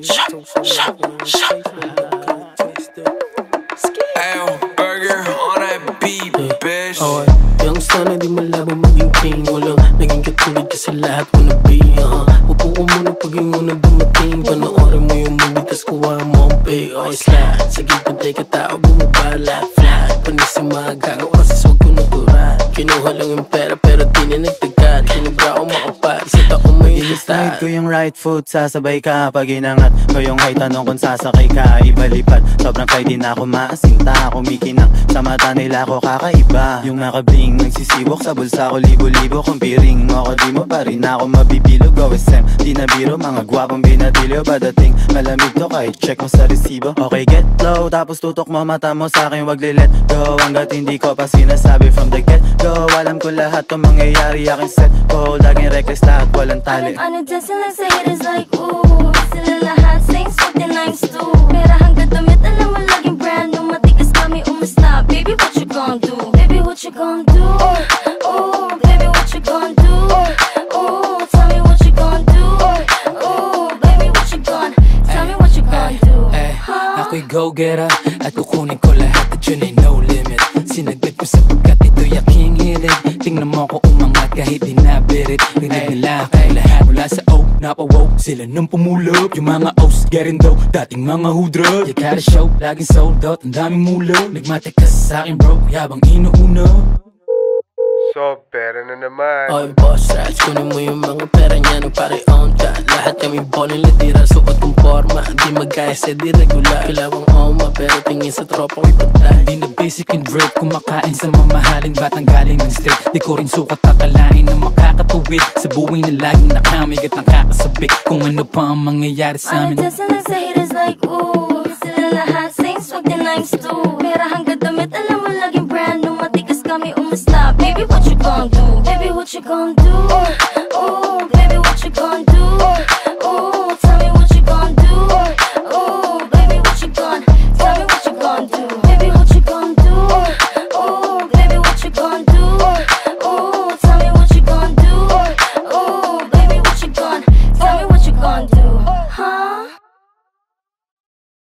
Ayo, burger on that beat, bitch. Okay, yung sana di malabo maging king. Walang naging katulad kasi lahat wanna be. Upo ko muna pag yung unang dumating. Panoorin mo yung movie tas kuha mo ang pay. Okay, slide sa gilid ka tao bumabala. Flat, panis yung mga gago kasi swag ko natural. Kinuha lang yung pera pero di na nagtagad. Kinubra ko makapal sa taong may Slide ko yung right foot, sasabay ka. Pag inangat ko yung height, tanong kung sasakay ka. Ibalipad, sobrang kay di na ako maasinta. Kumikinang sa mata nila ko kakaiba. Yung nakabling, nagsisiwok sa bulsa ko. Libo-libo kung piring mo ako, di mo pa rin ako mabibilog. OSM, di na biro, mga gwapong binatilyo. Padating, malamig to kahit check mo sa resibo. Okay, get low, tapos tutok mo mata mo sa'kin. Wag li-let go, hanggat hindi ko pa sinasabi from the get-go. Alam ko lahat to mangyayari, aking set ko. Laging reckless lahat, walang tali. Ano dyan sila sa haters like ooh. Sila lahat same swag din I'm stew. Pera hanggang damit, alam mo laging brand new. Matigas kami umasta. Baby, what you gon' do? Baby, what you gon' do? Ooh, baby, what you gon' do? Ooh, tell me what you gon' do? Ooh, baby, what you gon' tell me what you gon' do? Ako'y go-getter at kukunin ko lahat at yun ay no limit. Sinaglit ko sapagkat ito'y aking hilig. Tingnan mo ko umangat kahit di nabirit. Rinig nila kay lahat mula sa O napawoke. Sila nang pumulog, yung mga O's getting dough. Dating mga hudra, you gotta show. Laging sold out, ang daming mulog. Nagmatik ka sa akin bro, yabang inuuna. So, pera na naman. Okay, boss rats, kunin mo yung mga pera niya nung pare on ka. Lahat kami boning litira, suot kong forma. Di magkaya sa di regular. Kilawang oma, pero tingin sa tropa ko'y patay. Di na basic and drip, kumakain sa mamahaling batang galing ng street. Di ko rin sukat kakalain na makakatuwid sa buhay na laging nakamigat ng kakasabik. Kung ano pa ang mangyayari sa amin. Ano dyan sila sa haters like ooh. Sila lahat same swag din I'm stew. Pera hanggang damit, alam mo laging brand new. Matigas kami umasta. Baby, what you gon' do? Baby, what you gon'